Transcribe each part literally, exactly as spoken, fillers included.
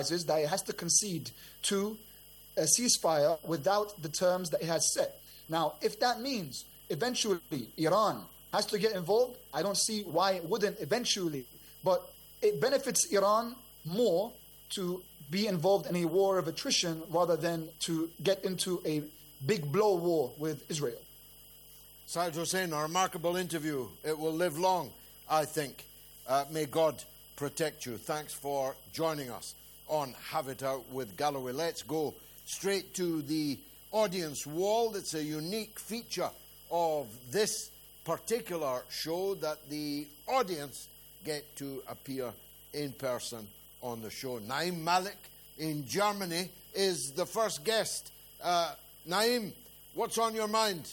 realizes that it has to concede to a ceasefire without the terms that it has set. Now, if that means eventually Iran has to get involved, I don't see why it wouldn't eventually. But it benefits Iran more to be involved in a war of attrition rather than to get into a big blow war with Israel. Saeed Hussein, a remarkable interview. It will live long, I think. Uh, may God protect you. Thanks for joining us on Have It Out with Galloway. Let's go straight to the audience wall. It's a unique feature of this particular show that the audience get to appear in person on the show. Naim Malik in Germany is the first guest. Uh, Naim, what's on your mind?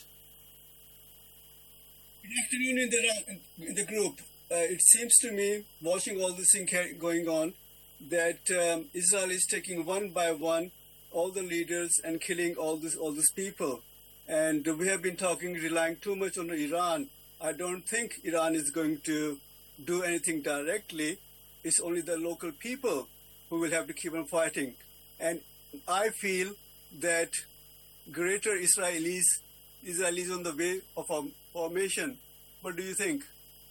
Good afternoon in the, in the group. Uh, it seems to me, watching all this thing going on, that um, Israel is taking one by one all the leaders and killing all this all these people. And we have been talking, relying too much on Iran. I don't think Iran is going to do anything directly. It's only the local people who will have to keep on fighting. And I feel that greater Israelis, Israelis on the way of a formation. What do you think?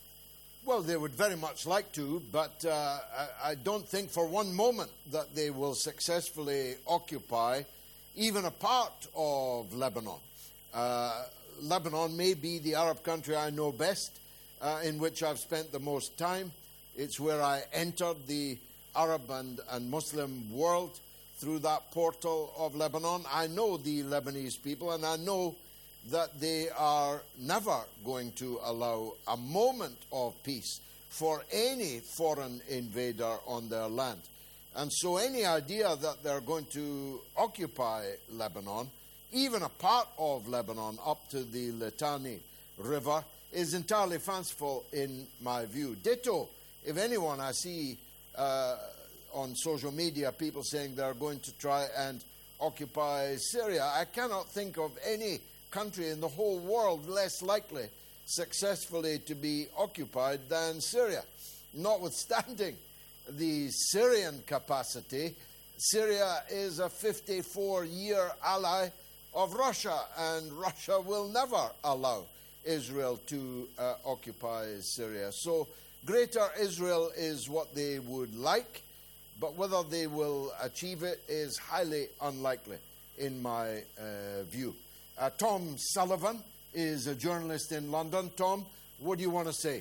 Well, they would very much like to, but uh, I, I don't think for one moment that they will successfully occupy even a part of Lebanon. Uh, Lebanon may be the Arab country I know best, uh, in which I've spent the most time. It's where I entered the Arab and, and Muslim world through that portal of Lebanon. I know the Lebanese people, and I know that they are never going to allow a moment of peace for any foreign invader on their land. And so any idea that they're going to occupy Lebanon, even a part of Lebanon up to the Litani River, is entirely fanciful in my view. Ditto, if anyone, I see uh, on social media people saying they're going to try and occupy Syria. I cannot think of any country in the whole world less likely successfully to be occupied than Syria. Notwithstanding the Syrian capacity, Syria is a fifty-four-year ally of Russia, and Russia will never allow Israel to uh, occupy Syria. So Greater Israel is what they would like, but whether they will achieve it is highly unlikely in my uh, view. Uh, Tom Sullivan is a journalist in London. Tom, what do you want to say?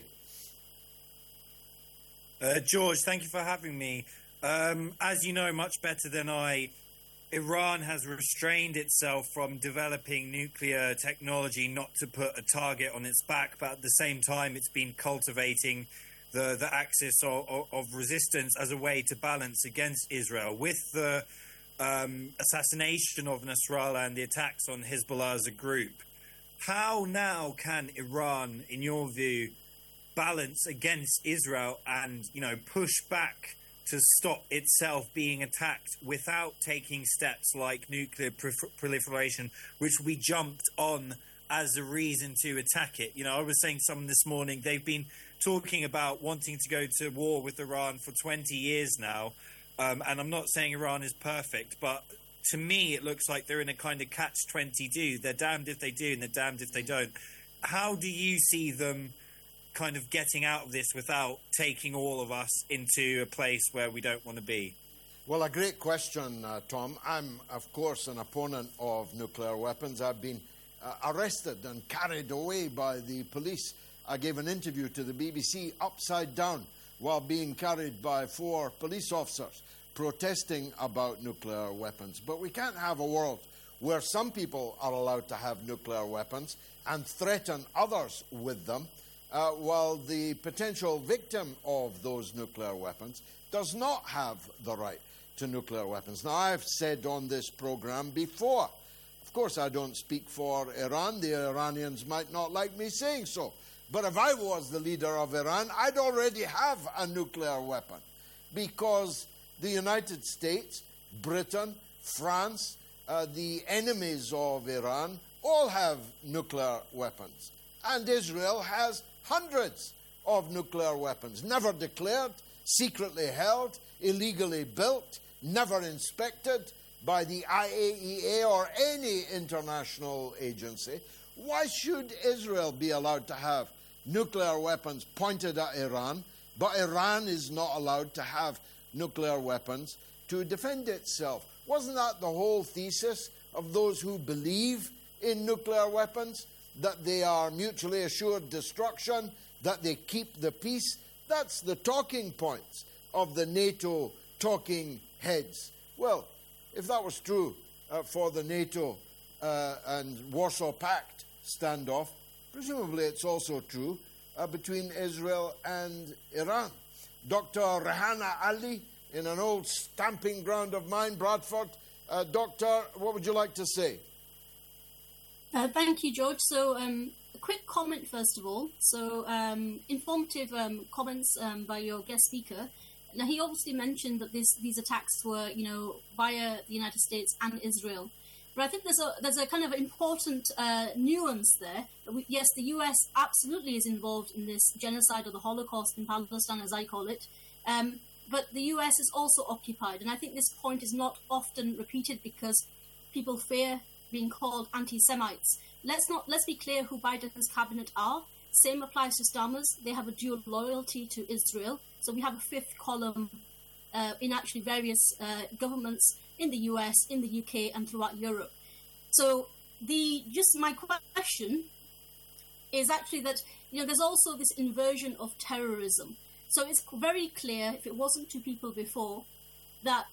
Uh, George, thank you for having me. Um, as you know much better than I, Iran has restrained itself from developing nuclear technology not to put a target on its back, but at the same time it's been cultivating the, the axis of, of resistance as a way to balance against Israel. With the Um, assassination of Nasrallah and the attacks on Hezbollah as a group, how now can Iran, in your view, balance against Israel and, you know, push back to stop itself being attacked without taking steps like nuclear pre- proliferation, which we jumped on as a reason to attack it? You know, I was saying to someone this morning, they've been talking about wanting to go to war with Iran for twenty years now. Um, and I'm not saying Iran is perfect, but to me it looks like they're in a kind of catch twenty-two. They're damned if they do and they're damned if they don't. How do you see them kind of getting out of this without taking all of us into a place where we don't want to be? Well, a great question, uh, Tom. I'm, of course, an opponent of nuclear weapons. I've been uh, arrested and carried away by the police. I gave an interview to the B B C upside down while being carried by four police officers protesting about nuclear weapons. But we can't have a world where some people are allowed to have nuclear weapons and threaten others with them, uh, while the potential victim of those nuclear weapons does not have the right to nuclear weapons. Now, I've said on this program before, of course I don't speak for Iran. The Iranians might not like me saying so. But if I was the leader of Iran, I'd already have a nuclear weapon, because the United States, Britain, France, uh, the enemies of Iran, all have nuclear weapons. And Israel has hundreds of nuclear weapons, never declared, secretly held, illegally built, never inspected by the I A E A or any international agency. Why should Israel be allowed to have nuclear weapons pointed at Iran, but Iran is not allowed to have nuclear weapons to defend itself? Wasn't that the whole thesis of those who believe in nuclear weapons? That they are mutually assured destruction, that they keep the peace? That's the talking points of the NATO talking heads. Well, if that was true uh, for the NATO uh, and Warsaw Pact standoff, presumably it's also true uh, between Israel and Iran. Doctor Rehana Ali, in an old stamping ground of mine, Bradford. Uh, doctor, what would you like to say? Uh, thank you, George. So, um, a quick comment, first of all. So, um, informative um, comments um, by your guest speaker. Now, he obviously mentioned that this, these attacks were, you know, via the United States and Israel. But I think there's a there's a kind of important uh, nuance there. We, yes, the U S absolutely is involved in this genocide or the Holocaust in Palestine, as I call it. Um, but the U S is also occupied. And I think this point is not often repeated because people fear being called anti-Semites. Let's not let's be clear who Biden's cabinet are. Same applies to Starmer's. They have a dual loyalty to Israel. So we have a fifth column uh, in actually various uh, governments in the U S, in the U K, and throughout Europe. So the just my question is actually that, you know, there's also this inversion of terrorism. So it's very clear, if it wasn't to people before, that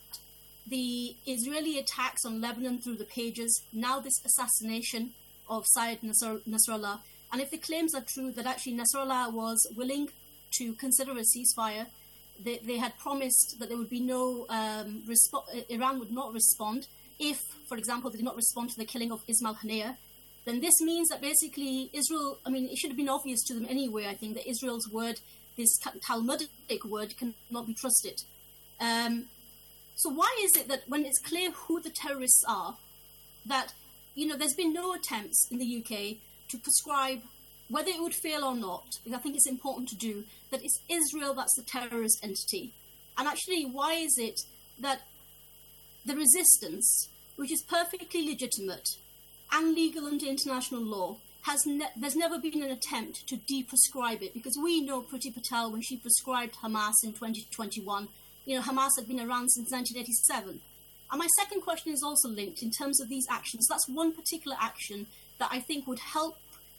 the Israeli attacks on Lebanon through the pages, now this assassination of Syed Nasr- Nasrallah, and if the claims are true that actually Nasrallah was willing to consider a ceasefire, they, they had promised that there would be no, um, respo- Iran would not respond if, for example, they did not respond to the killing of Ismail Haniyeh, then this means that basically Israel, I mean, it should have been obvious to them anyway, I think, that Israel's word, this Talmudic word, cannot be trusted. Um, So why is it that when it's clear who the terrorists are, that, you know, there's been no attempts in the U K to prescribe, whether it would fail or not, because I think it's important to do, that it's Israel that's the terrorist entity. And actually, why is it that the resistance, which is perfectly legitimate and legal under international law, has ne- there's never been an attempt to de-prescribe it? Because we know Priti Patel, when she prescribed Hamas in twenty twenty-one, you know, Hamas had been around since nineteen eighty-seven. And my second question is also linked in terms of these actions. That's one particular action that I think would help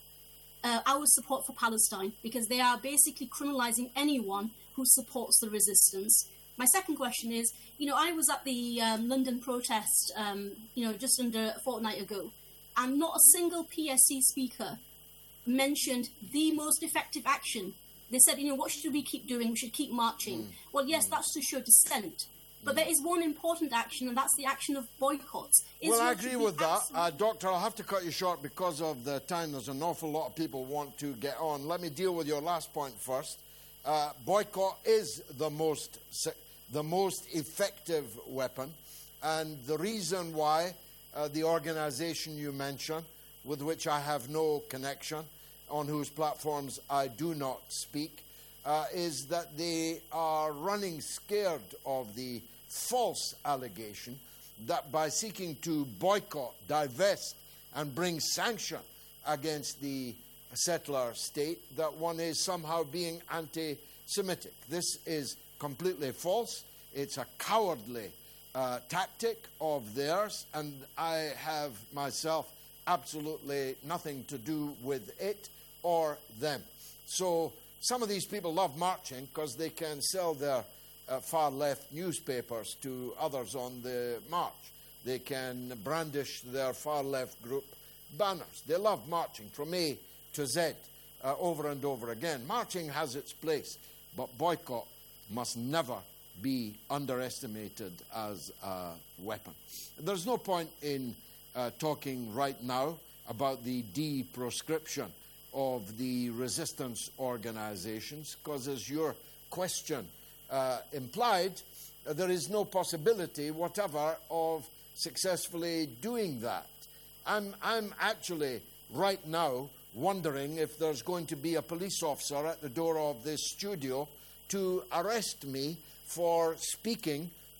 uh, our support for Palestine, because they are basically criminalizing anyone who supports the resistance. My second question is, you know, I was at the um, London protest, um, you know, just under a fortnight ago, and not a single P S C speaker mentioned the most effective action. They said, you know, what should we keep doing? We should keep marching. Mm. Well, yes, mm. that's to show dissent. But mm. there is one important action, and that's the action of boycotts. Israel well, I agree with that. Uh, Doctor, I'll have to cut you short because of the time. There's an awful lot of people want to get on. Let me deal with your last point first. Uh, boycott is the most, the most effective weapon. And the reason why uh, the organization you mentioned, with which I have no connection, on whose platforms I do not speak, uh, is that they are running scared of the false allegation that by seeking to boycott, divest, and bring sanction against the settler state, that one is somehow being anti-Semitic. This is completely false. It's a cowardly uh, tactic of theirs, and I have myself absolutely nothing to do with it or them. So some of these people love marching because they can sell their uh, far-left newspapers to others on the march. They can brandish their far-left group banners. They love marching from A to Z uh, over and over again. Marching has its place, but boycott must never be underestimated as a weapon. There's no point in uh, talking right now about the de-proscription of the resistance organizations, because as your question uh, implied, uh, there is no possibility whatever of successfully doing that. I'm, I'm actually right now wondering if there's going to be a police officer at the door of this studio to arrest me for speaking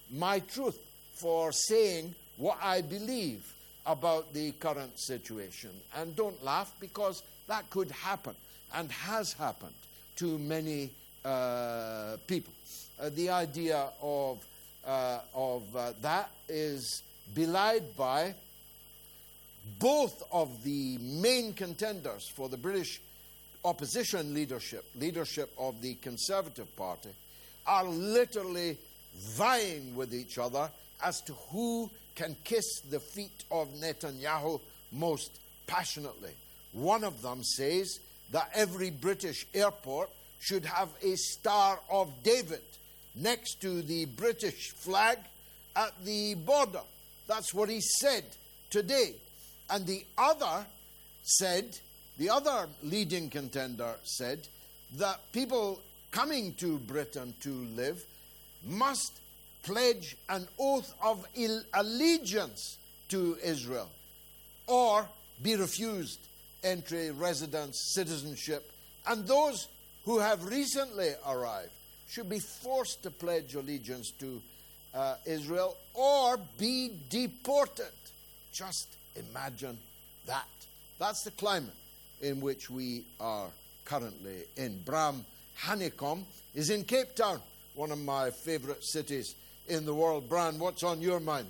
my truth, for saying what I believe about the current situation. And don't laugh, because that could happen and has happened to many uh, people. Uh, the idea of, uh, of uh, that is belied by both of the main contenders for the British opposition leadership, leadership of the Conservative Party, are literally vying with each other as to who can kiss the feet of Netanyahu most passionately. One of them says that every British airport should have a Star of David next to the British flag at the border. That's what he said today. And the other said, the other leading contender said, that people coming to Britain to live must pledge an oath of allegiance to Israel or be refused entry, residence, citizenship. And those who have recently arrived should be forced to pledge allegiance to uh, Israel or be deported. Just imagine that. That's the climate in which we are currently in. Bram Honeycomb is in Cape Town, one of my favorite cities in the world. Bram, what's on your mind?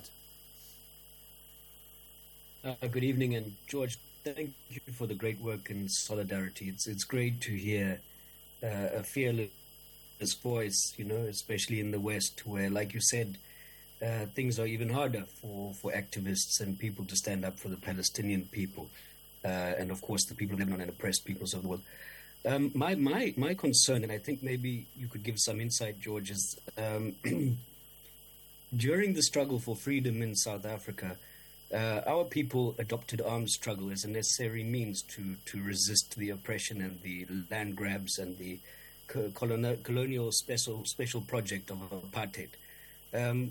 Uh, good evening, and George, thank you for the great work in solidarity. It's it's great to hear uh, a fearless voice, you know, especially in the West, where, like you said, uh, things are even harder for, for activists and people to stand up for the Palestinian people, uh, and of course the people of Lebanon and oppressed peoples of the world. Um, my my my concern, and I think maybe you could give some insight, George, is um, during the struggle for freedom in South Africa, uh, our people adopted armed struggle as a necessary means to, to resist the oppression and the land grabs and the colonial, colonial special special project of apartheid. Um,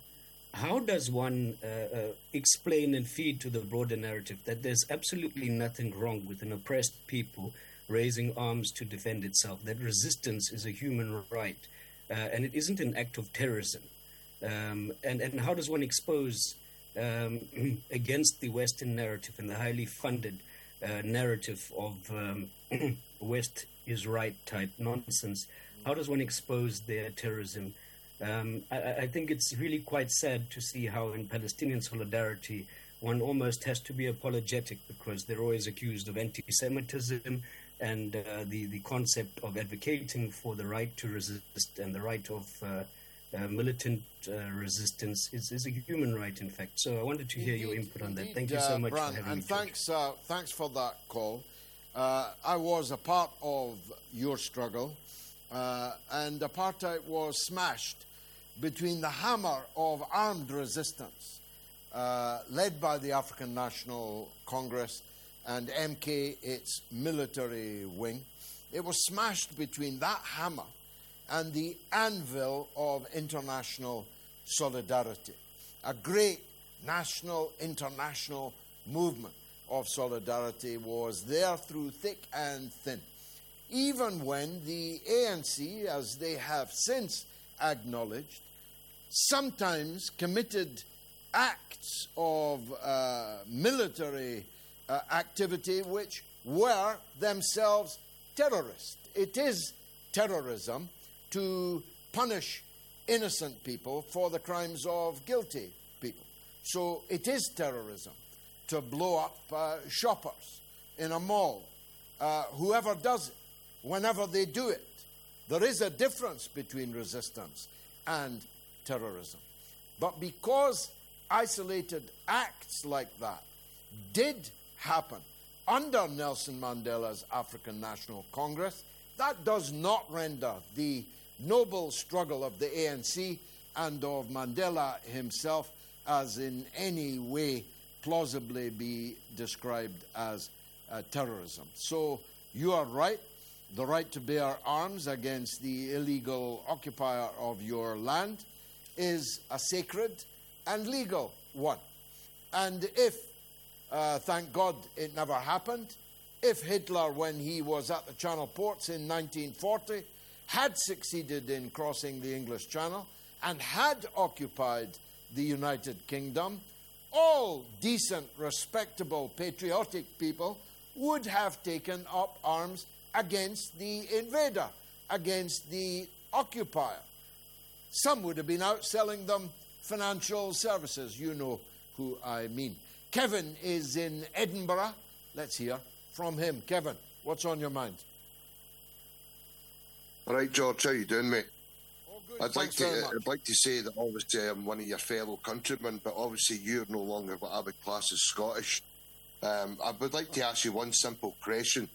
how does one uh, uh, explain and feed to the broader narrative that there's absolutely nothing wrong with an oppressed people raising arms to defend itself, that resistance is a human right, uh, and it isn't an act of terrorism? Um, and, and how does one expose um, against the Western narrative and the highly funded uh, narrative of um, West is right type nonsense? How does one expose their terrorism? Um, I, I think it's really quite sad to see how in Palestinian solidarity one almost has to be apologetic because they're always accused of anti-Semitism and uh, the, the concept of advocating for the right to resist and the right of uh, uh, militant uh, resistance is, is a human right, in fact. So I wanted to hear indeed, your input on that. Thank you so much uh, Bran, for having and me. Thanks, uh, thanks for that call. Uh, I was a part of your struggle, uh, and apartheid was smashed between the hammer of armed resistance uh, led by the African National Congress and M K, its military wing. It was smashed between that hammer and the anvil of international solidarity, a great national, international movement of solidarity was there through thick and thin. Even when the A N C, as they have since acknowledged, sometimes committed acts of uh, military uh, activity which were themselves terrorist. It is terrorism to punish innocent people for the crimes of guilty people. So it is terrorism to blow up uh, shoppers in a mall, uh, whoever does it, whenever they do it. There is a difference between resistance and terrorism. But because isolated acts like that did happen under Nelson Mandela's African National Congress, that does not render the noble struggle of the A N C and of Mandela himself as in any way plausibly be described as uh, terrorism. So you are right. The right to bear arms against the illegal occupier of your land is a sacred and legal one. And if, uh, thank God it never happened, if Hitler, when he was at the Channel ports in nineteen forty, had succeeded in crossing the English Channel and had occupied the United Kingdom, all decent, respectable, patriotic people would have taken up arms against the invader, against the occupier. Some would have been out selling them financial services. You know who I mean. Kevin is in Edinburgh. Let's hear from him. Kevin, what's on your mind? All right, George, how you doing, mate? Oh, good. I'd like Thanks to very much. I'd like to say that obviously I'm one of your fellow countrymen, but obviously you're no longer what I would class as Scottish. Um, I would like to ask you one simple question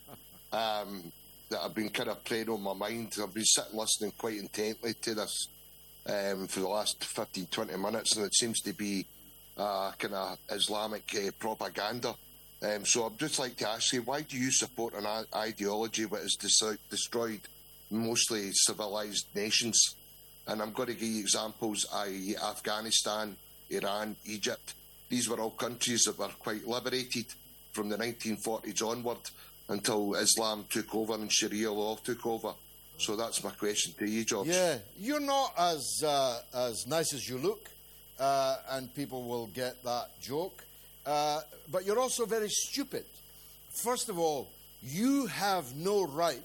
um, that I've been kind of playing on my mind. I've been sitting listening quite intently to this um, for the last fifteen, twenty minutes, and it seems to be uh, kind of Islamic uh, propaganda. Um, so I'd just like to ask you, why do you support an I- ideology that has des- destroyed mostly civilized nations? And I'm going to give you examples, that is. Afghanistan, Iran, Egypt. These were all countries that were quite liberated from the nineteen forties onward until Islam took over and Sharia law took over. So that's my question to you, George. Yeah, you're not as uh, as nice as you look, uh, and people will get that joke. Uh, but you're also very stupid. First of all, you have no right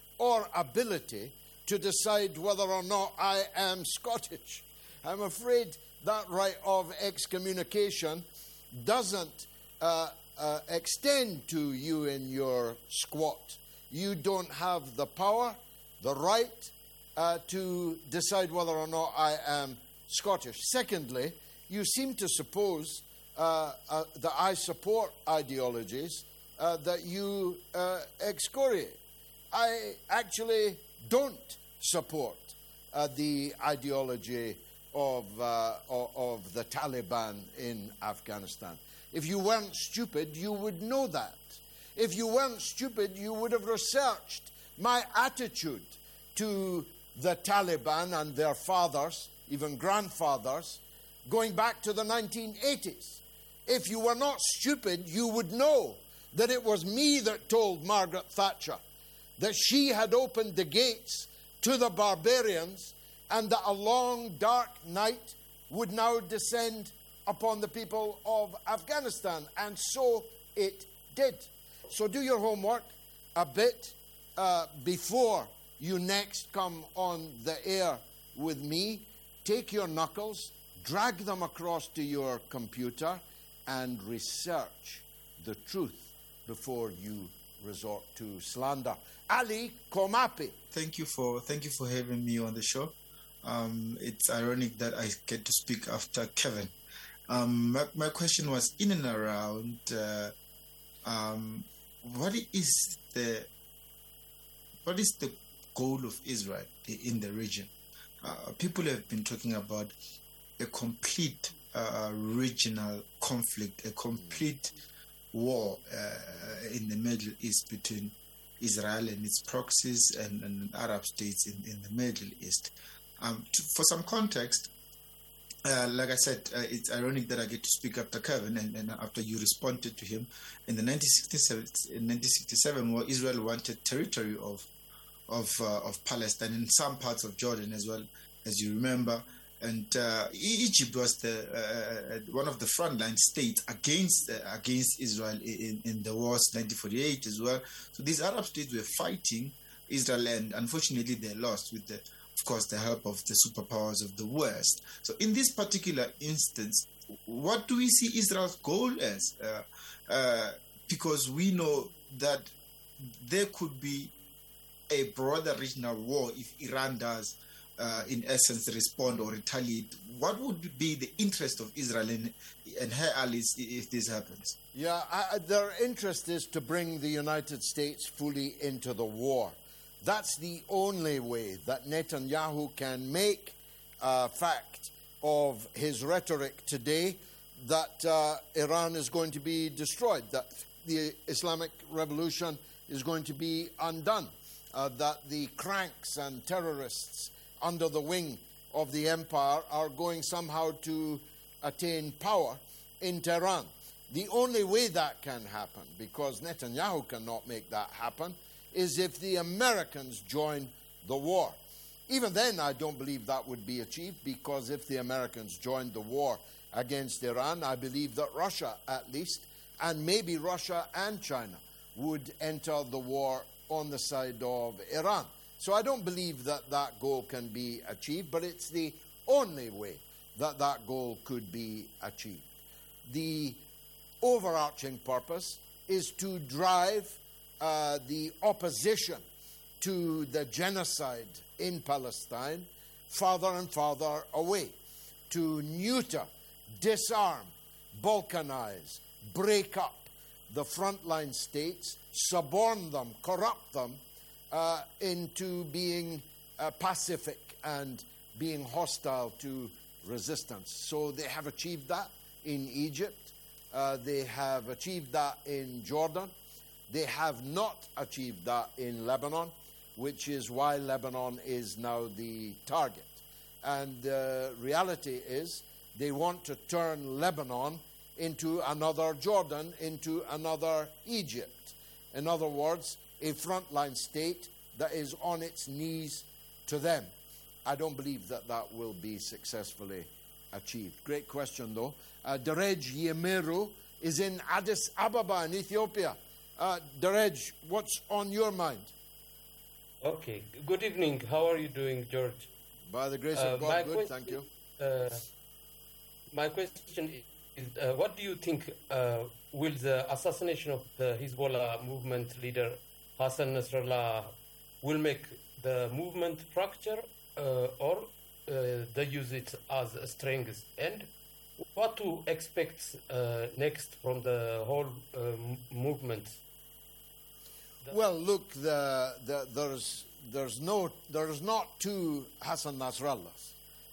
or ability to decide whether or not I am Scottish. I'm afraid that right of excommunication doesn't uh, uh, extend to you in your squat. You don't have the power, the right uh, to decide whether or not I am Scottish. Secondly, you seem to suppose uh, uh, that I support ideologies uh, that you uh, excoriate. I actually don't support uh, the ideology of, uh, of, of the Taliban in Afghanistan. If you weren't stupid, you would know that. If you weren't stupid, you would have researched my attitude to the Taliban and their fathers, even grandfathers, going back to the nineteen eighties. If you were not stupid, you would know that it was me that told Margaret Thatcher that she had opened the gates to the barbarians and that a long, dark night would now descend upon the people of Afghanistan. And so it did. So do your homework a bit uh, before you next come on the air with me. Take your knuckles, drag them across to your computer, and research the truth before you resort to slander. Ali Komapi. Thank you for thank you for having me on the show. Um, it's ironic that I get to speak after Kevin. Um, my, my question was in and around uh, um, what is the what is the goal of Israel in the region? Uh, people have been talking about a complete uh, regional conflict, a complete war uh, in the Middle East between Israel and its proxies and, and Arab states in, in the Middle East. Um, to, for some context, uh, like I said, uh, it's ironic that I get to speak after Kevin and, and after you responded to him in the nineteen sixty-seven, where Israel wanted territory of of uh, of Palestine and some parts of Jordan as well, as you remember. And uh, Egypt was the uh, one of the frontline states against uh, against Israel in, in the wars nineteen forty-eight as well. So these Arab states were fighting Israel, and unfortunately they lost with the, of course, the help of the superpowers of the West. So in this particular instance, what do we see Israel's goal as? Uh, uh, because we know that there could be a broader regional war if Iran does, uh, in essence, respond or retaliate. What would be the interest of Israel and, and her allies if this happens? Yeah, I, their interest is to bring the United States fully into the war. That's the only way that Netanyahu can make a fact of his rhetoric today that uh, Iran is going to be destroyed, that the Islamic Revolution is going to be undone, uh, that the cranks and terrorists under the wing of the empire are going somehow to attain power in Tehran. The only way that can happen, because Netanyahu cannot make that happen, is if the Americans join the war. Even then, I don't believe that would be achieved, because if the Americans joined the war against Iran, I believe that Russia, at least, and maybe Russia and China, would enter the war on the side of Iran. So I don't believe that that goal can be achieved, but it's the only way that that goal could be achieved. The overarching purpose is to drive uh, the opposition to the genocide in Palestine farther and farther away, to neuter, disarm, balkanize, break up the frontline states, suborn them, corrupt them uh, into being uh, pacific and being hostile to resistance. So they have achieved that in Egypt. Uh, they have achieved that in Jordan. They have not achieved that in Lebanon, which is why Lebanon is now the target. And the uh, reality is they want to turn Lebanon into another Jordan, into another Egypt. In other words, a frontline state that is on its knees to them. I don't believe that that will be successfully achieved. Great question, though. Uh, Derej Yemeru is in Addis Ababa in Ethiopia. Uh, Derej, what's on your mind? Okay. Good evening. How are you doing, George? By the grace Uh, of my God, good, question- thank you. Uh, my question is, uh, what do you think uh, will the assassination of the Hezbollah movement leader Hassan Nasrallah will make the movement fracture, uh, or uh, they use it as a strength? And what to expect uh, next from the whole uh, m- movement? Well, look, the, the, there's there's no there's not two Hassan Nasrallahs,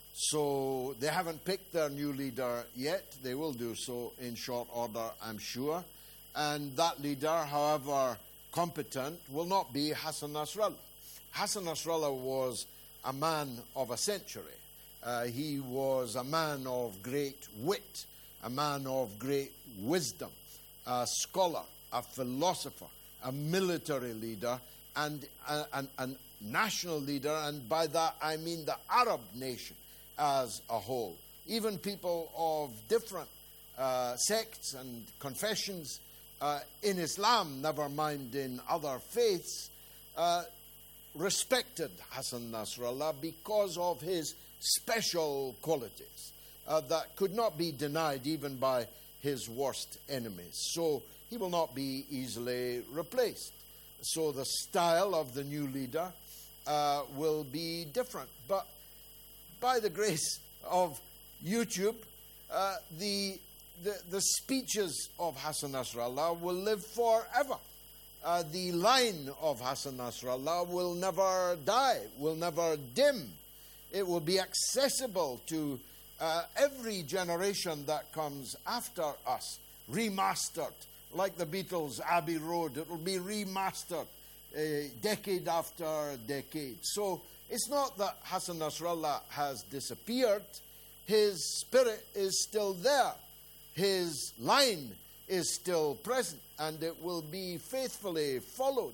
so they haven't picked their new leader yet. They will do so in short order, I'm sure. And that leader, however competent, will not be Hassan Nasrallah. Hassan Nasrallah was a man of a century. Uh, he was a man of great wit, a man of great wisdom, a scholar, a philosopher, a military leader, and a, a, a national leader, and by that I mean the Arab nation as a whole. Even people of different uh, sects and confessions uh, in Islam, never mind in other faiths, uh, respected Hassan Nasrallah because of his special qualities uh, that could not be denied even by his worst enemies. So he will not be easily replaced. So the style of the new leader uh, will be different. But by the grace of YouTube, uh, the, the, the speeches of Hassan Nasrallah will live forever. Uh, the line of Hassan Nasrallah will never die, will never dim. It will be accessible to uh, every generation that comes after us, remastered. Like the Beatles' Abbey Road, it will be remastered uh, decade after decade. So it's not that Hassan Nasrallah has disappeared. His spirit is still there. His line is still present, and it will be faithfully followed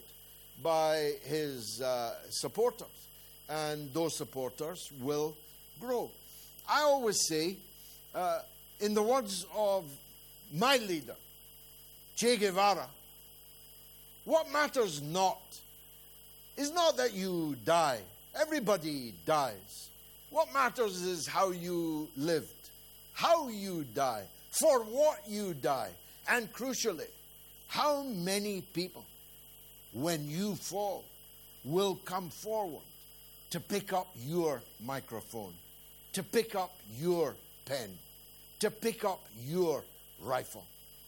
by his uh, supporters. And those supporters will grow. I always say, uh, in the words of my leader, Che Guevara, what matters not is not that you die. Everybody dies. What matters is how you lived, how you die, for what you die, and crucially, how many people, when you fall, will come forward to pick up your microphone, to pick up your pen, to pick up your rifle.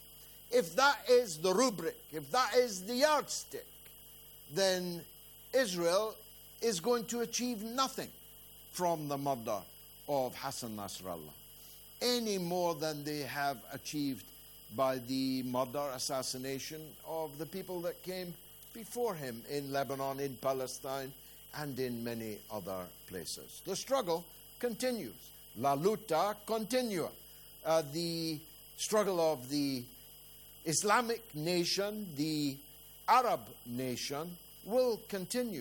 If that is the rubric, if that is the yardstick, then Israel is going to achieve nothing from the murder of Hassan Nasrallah, any more than they have achieved by the murder, assassination of the people that came before him in Lebanon, in Palestine, and in many other places. The struggle continues. La luta continua. Uh, the struggle of the Islamic nation, the Arab nation, will continue.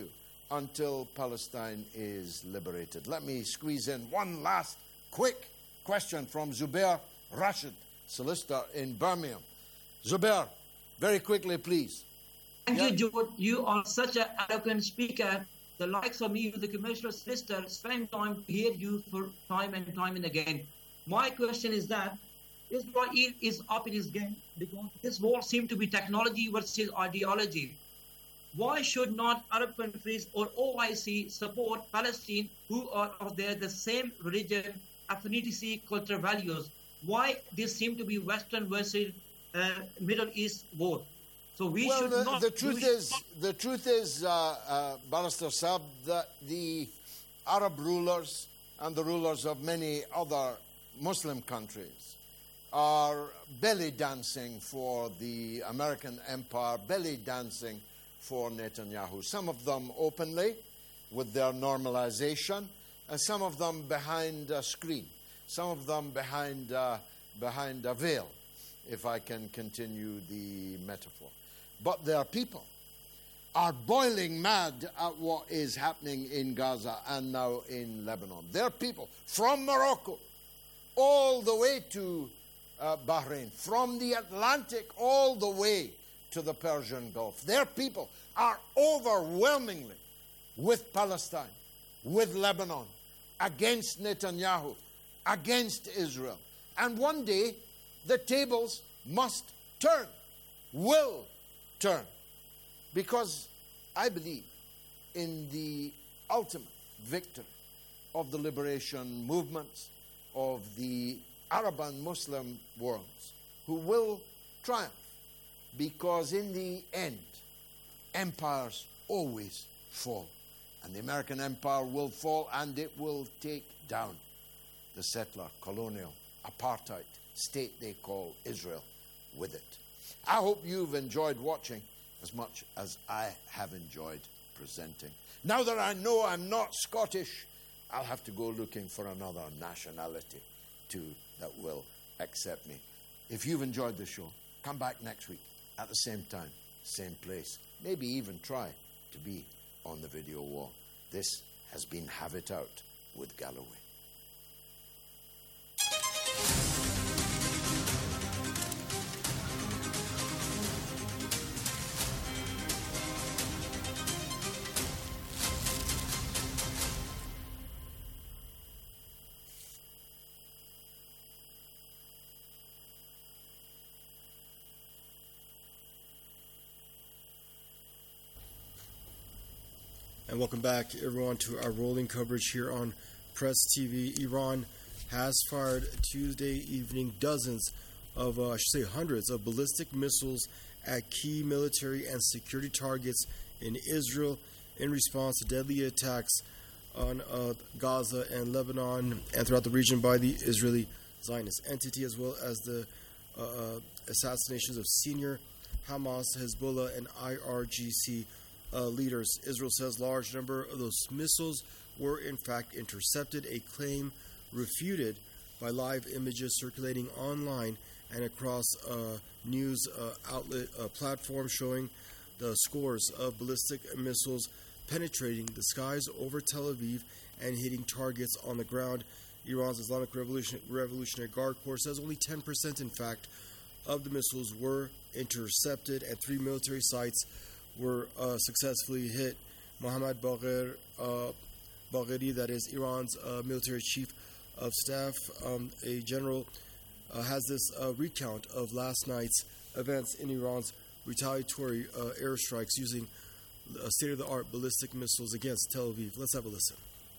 until Palestine is liberated. Let me squeeze in one last quick question from Zubair Rashid, solicitor in Birmingham. Zubair, very quickly, please. Thank yeah. you, George. You are such an eloquent speaker. The likes of me, the commercial solicitor, spend time to hear you for time and time and again. My question is that Israel is up in his game because this war seems to be technology versus ideology. Why should not Arab countries or O I C support Palestine, who are of there the same religion, ethnicity, cultural values? Why this seem to be Western versus uh, Middle East war? So we well, should the, not. The truth is, the truth is, uh, uh, Barrister Saab, that the Arab rulers and the rulers of many other Muslim countries are belly dancing for the American empire, belly dancing for Netanyahu. Some of them openly with their normalization, and some of them behind a screen, some of them behind, uh, behind a veil, if I can continue the metaphor. But their people are boiling mad at what is happening in Gaza and now in Lebanon. Their people from Morocco all the way to uh, Bahrain, from the Atlantic all the way to the Persian Gulf. Their people are overwhelmingly with Palestine, with Lebanon, against Netanyahu, against Israel. And one day the tables must turn, will turn, because I believe in the ultimate victory of the liberation movements of the Arab and Muslim worlds, who will triumph, because in the end, empires always fall. And the American empire will fall, and it will take down the settler, colonial, apartheid state they call Israel with it. I hope you've enjoyed watching as much as I have enjoyed presenting. Now that I know I'm not Scottish, I'll have to go looking for another nationality too that will accept me. If you've enjoyed the show, come back next week at the same time, same place. Maybe even try to be on the video wall. This has been Have It Out with Galloway. And welcome back, everyone, to our rolling coverage here on Press T V. Iran has fired Tuesday evening dozens of, uh, I should say hundreds of ballistic missiles at key military and security targets in Israel in response to deadly attacks on uh, Gaza and Lebanon and throughout the region by the Israeli Zionist entity, as well as the uh, assassinations of senior Hamas, Hezbollah, and I R G C Uh, leaders. Israel says large number of those missiles were in fact intercepted, a claim refuted by live images circulating online and across uh, news uh, outlet uh, platforms showing the scores of ballistic missiles penetrating the skies over Tel Aviv and hitting targets on the ground. Iran's Islamic Revolution, Revolutionary Guard Corps says only ten percent, in fact, of the missiles were intercepted, and three military sites were uh, successfully hit. Mohammad Bagher, uh, Bagheri, that is Iran's uh, military chief of staff, um, a general, uh, has this uh, recount of last night's events in Iran's retaliatory uh, airstrikes using uh, state-of-the-art ballistic missiles against Tel Aviv. Let's have a listen.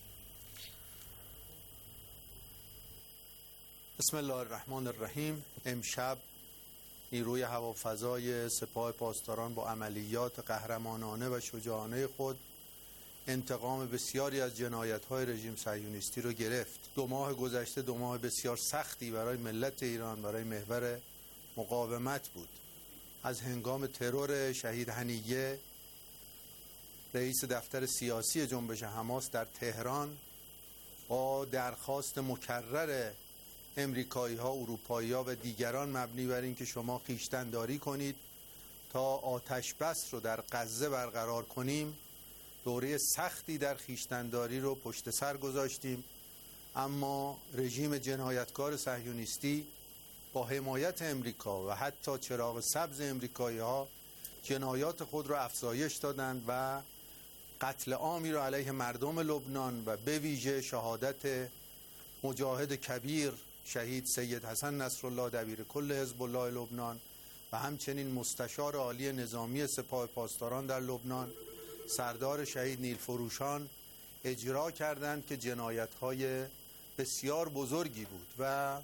بسم الله الرحمن الرحیم. امشب نیروی هوافضای سپاه پاسداران با عملیات قهرمانانه و شجاعانه خود انتقام بسیاری از جنایت‌های رژیم صهیونیستی رو گرفت. دو ماه گذشته دو ماه بسیار سختی برای ملت ایران، برای محور مقاومت بود. از هنگام ترور شهید هنیه، رئیس دفتر سیاسی جنبش حماس در تهران، با درخواست مکرر امریکایی ها، اروپایی ها و دیگران مبنی بر این که شما خویشتن‌داری کنید تا آتش بس رو در غزه برقرار کنیم، دوره سختی در خویشتن‌داری رو پشت سر گذاشتیم، اما رژیم جنایتکار صهیونیستی با حمایت امریکا و حتی چراغ سبز امریکایی‌ها جنایات خود را افزایش دادند و قتل عامی را علیه مردم لبنان و به ویژه شهادت مجاهد کبیر شهید سید حسن نصرالله دبیر کل حزب الله لبنان و همچنین مستشار عالی نظامی سپاه پاسداران در لبنان سردار شهید نیل فروشان اجرا کردند که جنایت‌های بسیار بزرگی بود و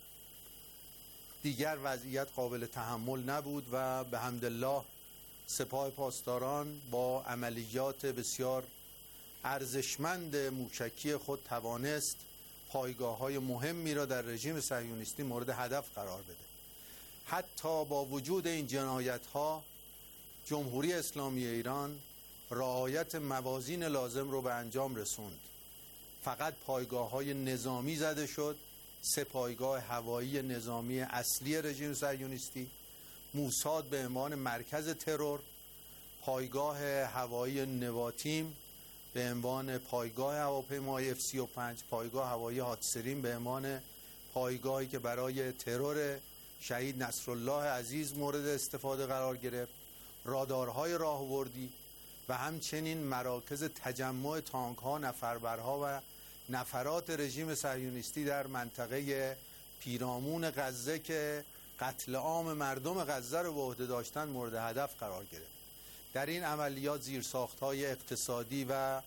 دیگر وضعیت قابل تحمل نبود و به حمدالله سپاه پاسداران با عملیات بسیار ارزشمند موشکی خود توانست پایگاه‌های مهمی را در رژیم صهیونیستی مورد هدف قرار بده. حتی با وجود این جنایت‌ها جمهوری اسلامی ایران رعایت موازین لازم رو به انجام رسوند. فقط پایگاه‌های نظامی زده شد، سه پایگاه هوایی نظامی اصلی رژیم صهیونیستی، موساد به عنوان مرکز ترور، پایگاه هوایی نواتیم به عنوان پایگاه هواپیمای اف سی و پنج، پایگاه هوایی هاتسرین به عنوان پایگاهی که برای ترور شهید نصرالله عزیز مورد استفاده قرار گرفت، رادارهای راهبردی و همچنین مراکز تجمع تانک‌ها، نفربرها و نفرات رژیم صهیونیستی در منطقه پیرامون غزه که قتل عام مردم غزه رو به عهده داشتن مورد هدف قرار گرفت. در این عملیات زیرساخت‌های اقتصادی و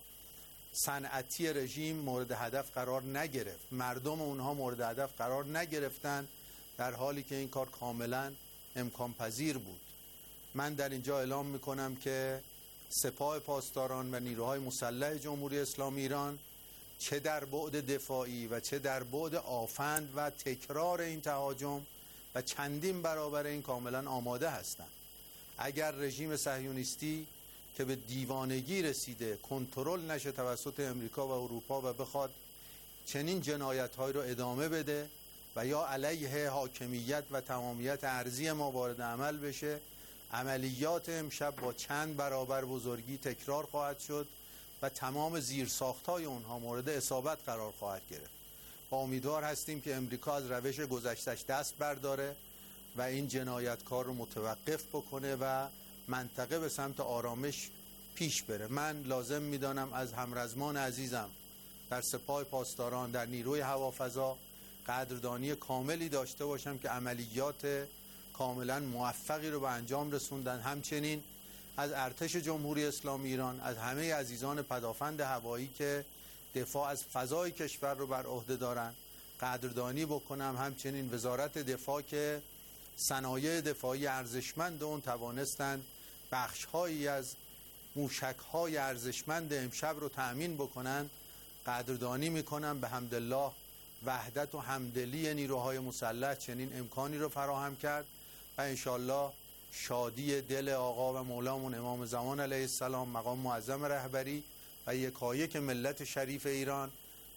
صنعتی رژیم مورد هدف قرار نگرفت، مردم اونها مورد هدف قرار نگرفتند، در حالی که این کار کاملا امکان پذیر بود. من در اینجا اعلام میکنم که سپاه پاسداران و نیروهای مسلح جمهوری اسلامی ایران چه در بعد دفاعی و چه در بعد آفند و تکرار این تهاجم و چندین برابر این کاملا آماده هستند. اگر رژیم صهیونیستی که به دیوانگی رسیده کنترل نشه توسط امریکا و اروپا و بخواد چنین جنایت‌هایی رو ادامه بده و یا علیه حاکمیت و تمامیت ارضی ما وارد عمل بشه، عملیات امشب با چند برابر بزرگی تکرار خواهد شد و تمام زیرساخت‌های اونها مورد اصابت قرار خواهد گرفت. با امیدوار هستیم که امریکا از روش گذشتش دست برداره و این جنایتکار رو متوقف بکنه و منطقه به سمت آرامش پیش بره. من لازم میدانم از همرزمان عزیزم در سپاه پاسداران، در نیروی هوافضا قدردانی کاملی داشته باشم که عملیات کاملا موفقی رو به انجام رسوندن. همچنین از ارتش جمهوری اسلامی ایران، از همه عزیزان پدافند هوایی که دفاع از فضای کشور رو بر عهده دارن قدردانی بکنم. همچنین وزارت دفاع که صنایع دفاعی ارزشمند اون توانستند بخش‌هایی از موشک‌های ارزشمند امشب رو تأمین بکنن قدردانی میکنم. به حمدالله وحدت و همدلی نیروهای مسلح چنین امکانی رو فراهم کرد و انشالله شادی دل آقا و مولامون امام زمان علیه السلام، مقام معظم رهبری و یکایک ملت شریف ایران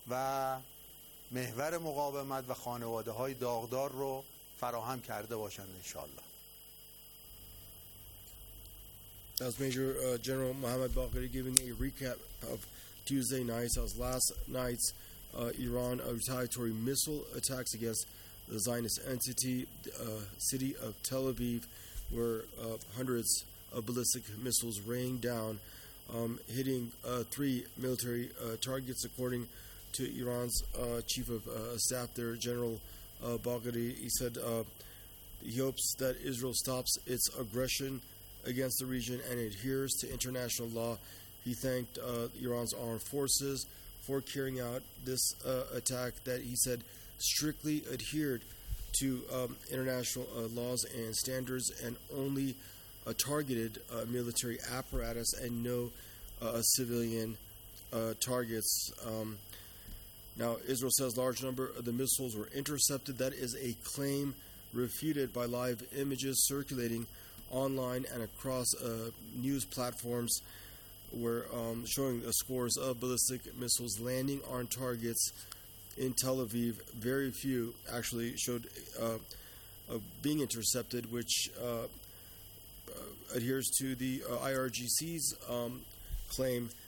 و محور مقاومت و خانواده های داغدار رو فراهم کرده باشند انشالله. That was Major uh, General Mohammad Bagheri giving a recap of Tuesday night. That was last night's uh, Iran uh, retaliatory missile attacks against the Zionist entity, uh, city of Tel Aviv, where uh, hundreds of ballistic missiles rained down, um, hitting uh, three military uh, targets, according to Iran's uh, chief of uh, staff there, General uh, Bagheri. He said uh, he hopes that Israel stops its aggression against the region and adheres to international law. He thanked uh, Iran's armed forces for carrying out this uh, attack that he said strictly adhered to um, international uh, laws and standards and only uh, targeted uh, military apparatus and no uh, civilian uh, targets. Um, now, Israel says a large number of the missiles were intercepted. That is a claim refuted by live images circulating online and across uh, news platforms where um, showing the scores of ballistic missiles landing on targets in Tel Aviv. Very few actually showed uh, uh, being intercepted, which uh, uh, adheres to the uh, I R G C's um, claim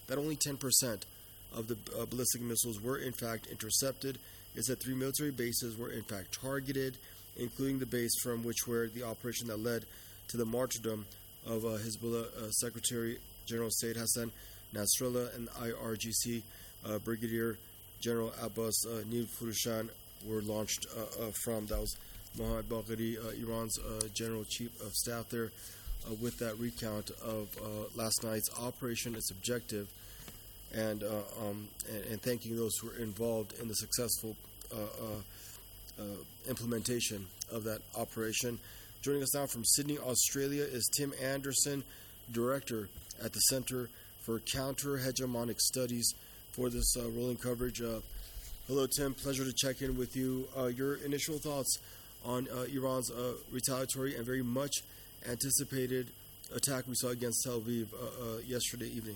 that only ten percent of the uh, ballistic missiles were in fact intercepted. It said three military bases were in fact targeted, including the base from which were the operation that led to the martyrdom of uh, Hezbollah uh, Secretary General Sayyid Hassan Nasrallah and I R G C uh, Brigadier General Abbas uh, Nil Furushan were launched uh, uh, from. That was Mohammad Bagheri, uh, Iran's uh, General Chief of Staff there, uh, with that recount of uh, last night's operation, its objective, and, uh, um, and and thanking those who were involved in the successful uh, uh, uh, implementation of that operation. Joining us now from Sydney, Australia, is Tim Anderson, Director at the Center for Counter-Hegemonic Studies for this uh, rolling coverage. Uh, hello, Tim. Pleasure to check in with you. Uh, your initial thoughts on uh, Iran's uh, retaliatory and very much anticipated attack we saw against Tel Aviv uh, uh, yesterday evening.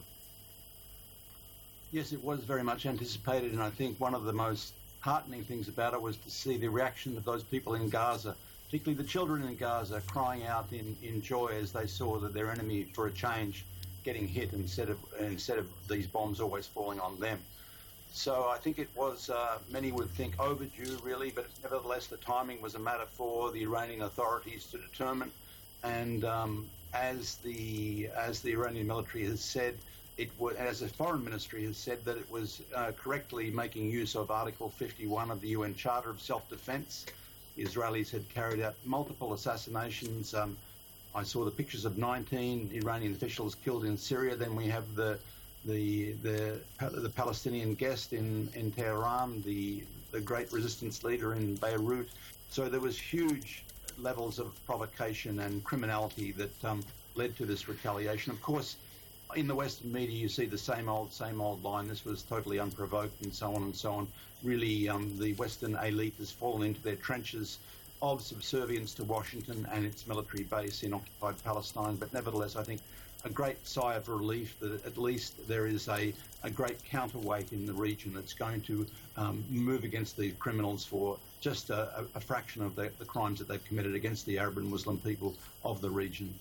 Yes, it was very much anticipated, and I think one of the most heartening things about it was to see the reaction of those people in Gaza, particularly the children in Gaza, crying out in, in joy as they saw that their enemy, for a change, getting hit instead of instead of these bombs always falling on them. So I think it was, uh, many would think, overdue, really, but nevertheless the timing was a matter for the Iranian authorities to determine. And um, as the as the Iranian military has said, it was, as the foreign ministry has said, that it was uh, correctly making use of Article fifty-one of the U N Charter of Self-Defense. The Israelis had carried out multiple assassinations. Um, I saw the pictures of nineteen Iranian officials killed in Syria. Then we have the the the, the Palestinian guest in, in Tehran, the, the great resistance leader in Beirut. So there was huge levels of provocation and criminality that um, led to this retaliation. Of course, in the Western media, you see the same old, same old line. This was totally unprovoked and so on and so on. Really, um, the Western elite has fallen into their trenches of subservience to Washington and its military base in occupied Palestine. But nevertheless, I think a great sigh of relief that at least there is a, a great counterweight in the region that's going to um, move against these criminals for just a, a fraction of the, the crimes that they've committed against the Arab and Muslim people of the region.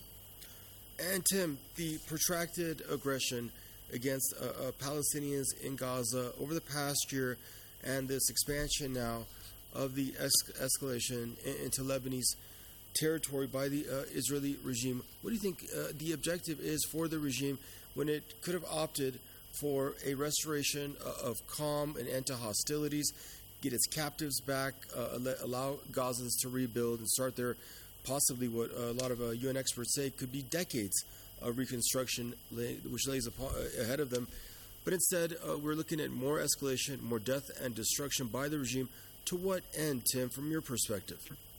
And Tim, the protracted aggression against uh, uh, Palestinians in Gaza over the past year and this expansion now of the es- escalation in- into Lebanese territory by the uh, Israeli regime, what do you think uh, the objective is for the regime when it could have opted for a restoration uh, of calm and end to hostilities, get its captives back, uh, allow Gazans to rebuild and start their possibly what a lot of uh, U N experts say could be decades of reconstruction lay, which lays upon, uh, ahead of them. But instead, uh, we're looking at more escalation, more death and destruction by the regime. To what end, Tim, from your perspective?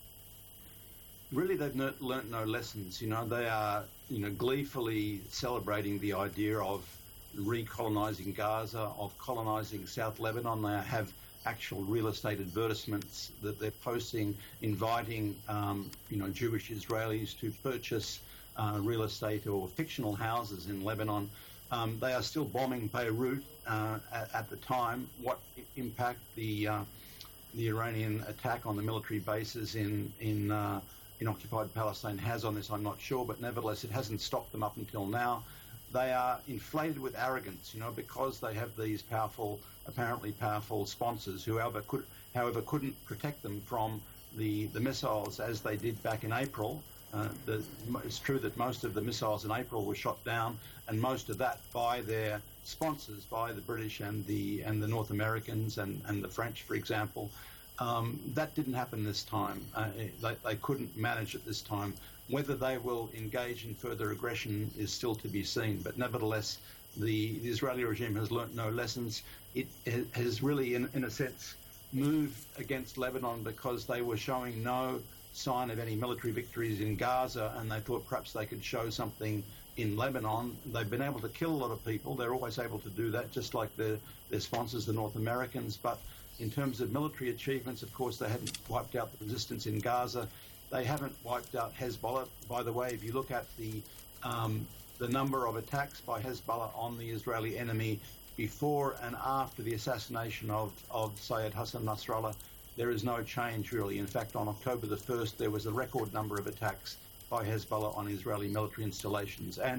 Really, they've no, learnt no lessons. You know, they are, you know, gleefully celebrating the idea of recolonizing Gaza, of colonizing South Lebanon. They have actual real estate advertisements that they're posting, inviting, um, you know, Jewish Israelis to purchase uh, real estate or fictional houses in Lebanon. Um, they are still bombing Beirut uh, at, at the time. What impact the uh, the Iranian attack on the military bases in in uh, in occupied Palestine has on this, I'm not sure, but nevertheless, it hasn't stopped them up until now. They are inflated with arrogance, you know, because they have these powerful, apparently powerful sponsors who, however, could, however, couldn't protect them from the, the missiles as they did back in April. Uh, the, it's true that most of the missiles in April were shot down, and most of that by their sponsors, by the British and the and the North Americans and, and the French, for example. Um, that didn't happen this time. Uh, they, they couldn't manage it this time. Whether they will engage in further aggression is still to be seen. But nevertheless, the, the Israeli regime has learnt no lessons. It has really, in, in a sense, moved against Lebanon because they were showing no sign of any military victories in Gaza, and they thought perhaps they could show something in Lebanon. They've been able to kill a lot of people. They're always able to do that, just like their, their sponsors, the North Americans. But in terms of military achievements, of course, they hadn't wiped out the resistance in Gaza. They haven't wiped out Hezbollah. By the way, if you look at the um, the number of attacks by Hezbollah on the Israeli enemy before and after the assassination of, of Sayyid Hassan Nasrallah, there is no change, really. In fact, on October the first, there was a record number of attacks by Hezbollah on Israeli military installations. And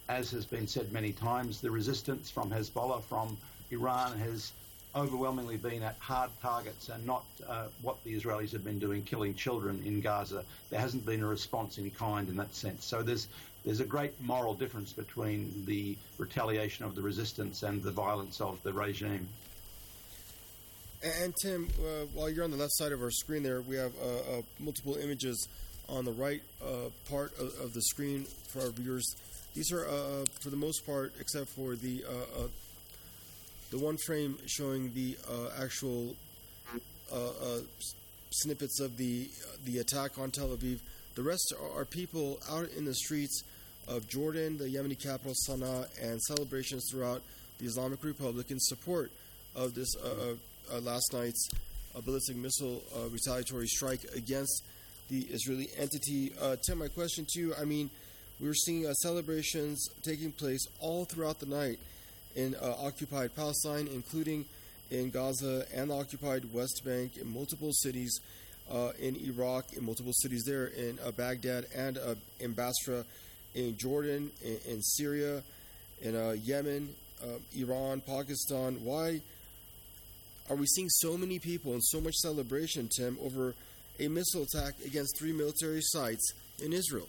as has been said many times, the resistance from Hezbollah, from Iran, has overwhelmingly been at hard targets and not uh, what the Israelis have been doing, killing children in Gaza. There hasn't been a response in kind in that sense. So there's there's a great moral difference between the retaliation of the resistance and the violence of the regime. And Tim, uh, while you're on the left side of our screen there, we have uh, uh, multiple images on the right uh, part of, of the screen for our viewers. These are, uh, for the most part, except for the uh, uh, the one frame showing the uh, actual uh, uh, snippets of the uh, the attack on Tel Aviv. The rest are, are people out in the streets of Jordan, the Yemeni capital Sana'a, and celebrations throughout the Islamic Republic in support of this uh, uh, last night's uh, ballistic missile uh, retaliatory strike against the Israeli entity. Uh, Tim, my question to you, I mean, we were seeing uh, celebrations taking place all throughout the night in uh, occupied Palestine, including in Gaza and the occupied West Bank, in multiple cities, uh, in Iraq, in multiple cities there, in uh, Baghdad and uh, in Basra, in Jordan, in, in Syria, in uh, Yemen, uh, Iran, Pakistan. Why are we seeing so many people and so much celebration, Tim, over a missile attack against three military sites in Israel?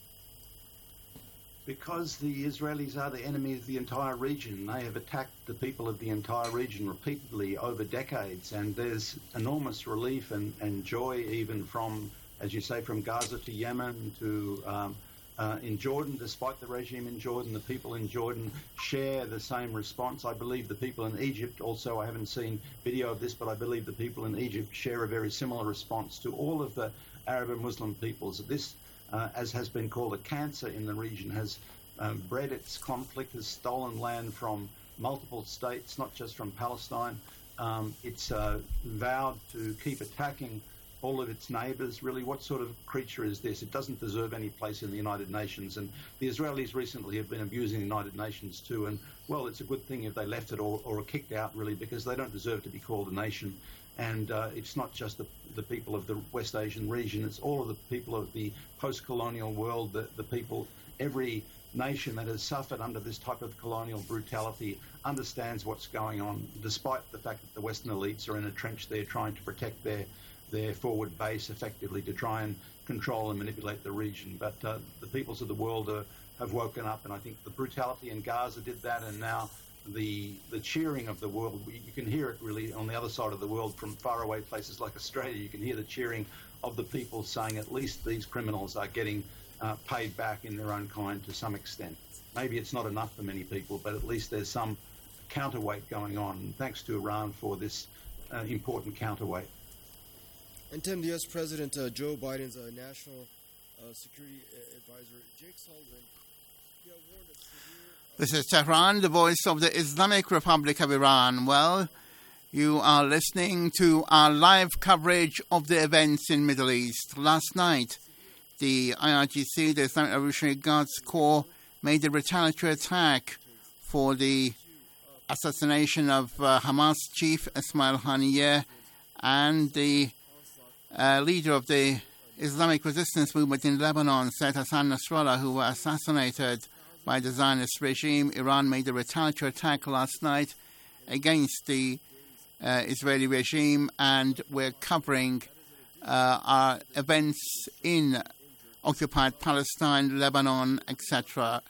Because the Israelis are the enemy of the entire region. They have attacked the people of the entire region repeatedly over decades, and there's enormous relief and, and joy even from, as you say, from Gaza to Yemen to um, uh, in Jordan. Despite the regime in Jordan, the people in Jordan share the same response. I believe the people in Egypt also, I haven't seen video of this, but I believe the people in Egypt share a very similar response to all of the Arab and Muslim peoples. This Uh, as has been called a cancer in the region, has um, bred its conflict, has stolen land from multiple states, not just from Palestine. Um, it's uh, vowed to keep attacking all of its neighbours. Really, what sort of creature is this? It doesn't deserve any place in the United Nations. And the Israelis recently have been abusing the United Nations too. And, well, it's a good thing if they left it or, or are kicked out, really, because they don't deserve to be called a nation. And uh, it's not just the, the people of the West Asian region, it's all of the people of the post-colonial world, the, the people, every nation that has suffered under this type of colonial brutality understands what's going on, despite the fact that the Western elites are in a trench there trying to protect their, their forward base effectively to try and control and manipulate the region. But uh, the peoples of the world are, have woken up, and I think the brutality in Gaza did that, and now the the cheering of the world, you can hear it really on the other side of the world from faraway places like Australia. You can hear the cheering of the people saying at least these criminals are getting uh, paid back in their own kind to some extent. Maybe it's not enough for many people, but at least there's some counterweight going on. And thanks to Iran for this uh, important counterweight. And Tim, the U S President uh, Joe Biden's uh, National uh, Security Advisor Jake Sullivan, he uh, warned of severe... This is Tehran, the voice of the Islamic Republic of Iran. Well, you are listening to our live coverage of the events in Middle East. Last night, the I R G C, the Islamic Revolutionary Guards Corps, made a retaliatory attack for the assassination of uh, Hamas chief Ismail Haniyeh and the uh, leader of the Islamic resistance movement in Lebanon, Sayyid Hassan Nasrallah, who were assassinated by the Zionist regime. Iran made a retaliatory attack last night against the uh, Israeli regime, and we're covering uh, our events in occupied Palestine, Lebanon, et cetera.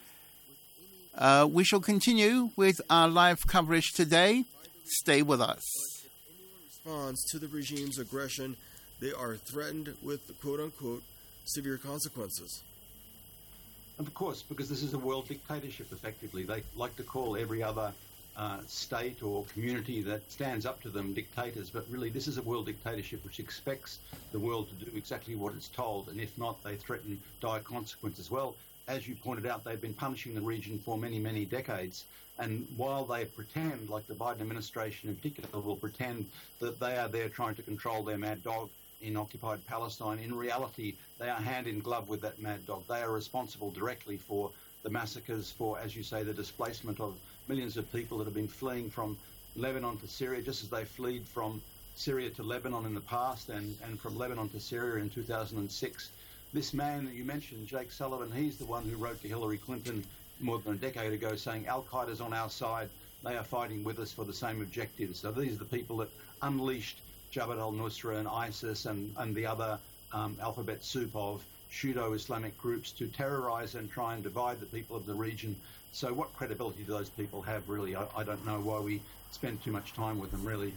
Uh, we shall continue with our live coverage today. Stay with us. If anyone responds to the regime's aggression, they are threatened with, quote-unquote, severe consequences. Of course, because this is a world dictatorship, effectively. They like to call every other uh, state or community that stands up to them dictators, but really this is a world dictatorship which expects the world to do exactly what it's told, and if not, they threaten dire consequences. Well, as you pointed out, they've been punishing the region for many, many decades, and while they pretend, like the Biden administration in particular will pretend that they are there trying to control their mad dog in occupied Palestine, in reality, they are hand in glove with that mad dog. They are responsible directly for the massacres, for, as you say, the displacement of millions of people that have been fleeing from Lebanon to Syria, just as they fled from Syria to Lebanon in the past, and, and from Lebanon to Syria in two thousand six. This man that you mentioned, Jake Sullivan, he's the one who wrote to Hillary Clinton more than a decade ago saying Al-Qaeda's on our side, they are fighting with us for the same objectives. So these are the people that unleashed Jabhat al-Nusra and ISIS and, and the other um, alphabet soup of pseudo-Islamic groups to terrorize and try and divide the people of the region. So what credibility do those people have, really? I, I don't know why we spend too much time with them, really.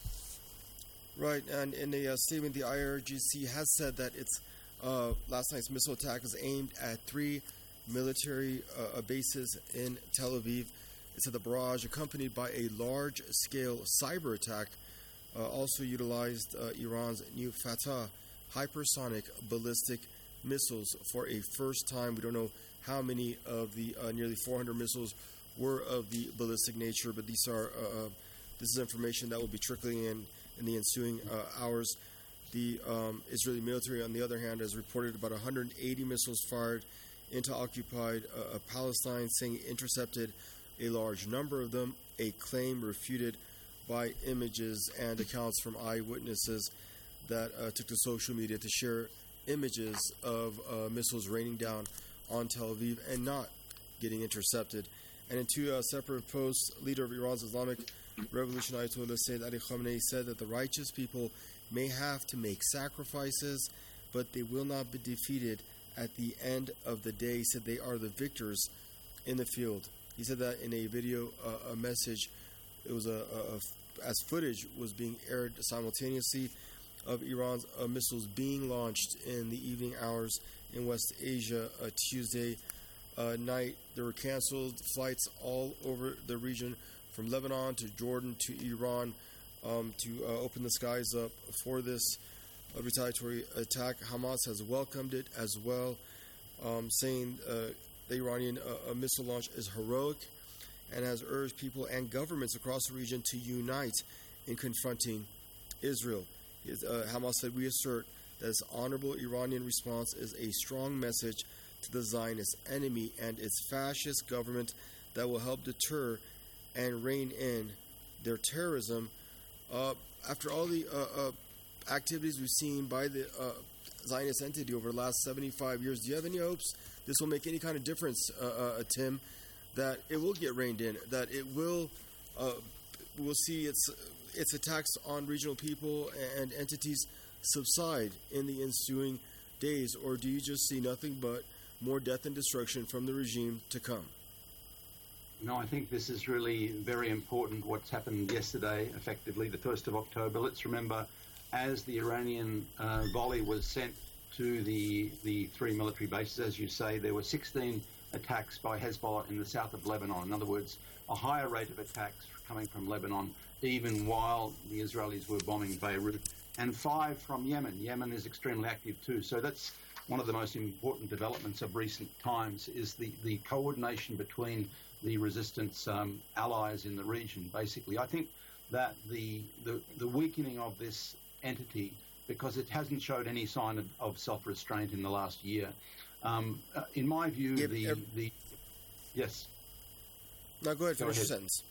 Right, and in a uh, statement, the I R G C has said that its uh, last night's missile attack is aimed at three military uh, bases in Tel Aviv. It said the barrage, accompanied by a large-scale cyber attack, uh, also utilized uh, Iran's new Fatah hypersonic ballistic missiles for a first time. We don't know how many of the uh, nearly four hundred missiles were of the ballistic nature, but these are uh, this is information that will be trickling in in the ensuing uh, hours. The um, Israeli military, on the other hand, has reported about one hundred eighty missiles fired into occupied uh, Palestine, saying it intercepted a large number of them, a claim refuted by images and accounts from eyewitnesses that uh, took to social media to share images of uh, missiles raining down on Tel Aviv and not getting intercepted. And in two uh, separate posts, leader of Iran's Islamic Revolution Ayatollah Sayyid Ali Khamenei said that the righteous people may have to make sacrifices, but they will not be defeated at the end of the day. He said they are the victors in the field. He said that in a video, uh, a message, it was a, a, a as footage was being aired simultaneously of Iran's uh, missiles being launched in the evening hours in West Asia uh, Tuesday uh, night. There were canceled flights all over the region, from Lebanon to Jordan to Iran, um, to uh, open the skies up for this uh, retaliatory attack. Hamas has welcomed it as well, um, saying uh, the Iranian uh, missile launch is heroic, and has urged people and governments across the region to unite in confronting Israel. Uh, Hamas said, "We assert that this honorable Iranian response is a strong message to the Zionist enemy and its fascist government that will help deter and rein in their terrorism." Uh, after all the uh, uh, activities we've seen by the uh, Zionist entity over the last seventy-five years, do you have any hopes this will make any kind of difference, uh, uh, Tim, that it will get reined in, that it will, uh, we'll see its its attacks on regional people and entities subside in the ensuing days, or do you just see nothing but more death and destruction from the regime to come? No, I think this is really very important, what's happened yesterday, effectively, the first of October. Let's remember, as the Iranian uh, volley was sent to the, the three military bases, as you say, there were sixteen attacks by Hezbollah in the south of Lebanon. In other words, a higher rate of attacks coming from Lebanon, even while the Israelis were bombing Beirut, and five from Yemen. Yemen is extremely active too. So that's one of the most important developments of recent times, is the, the coordination between the resistance um, allies in the region, basically. I think that the, the, the weakening of this entity, because it hasn't showed any sign of, of self-restraint in the last year, um, uh, in my view, If, the, if, the... Yes? No, go ahead, Go finish ahead. your sentence.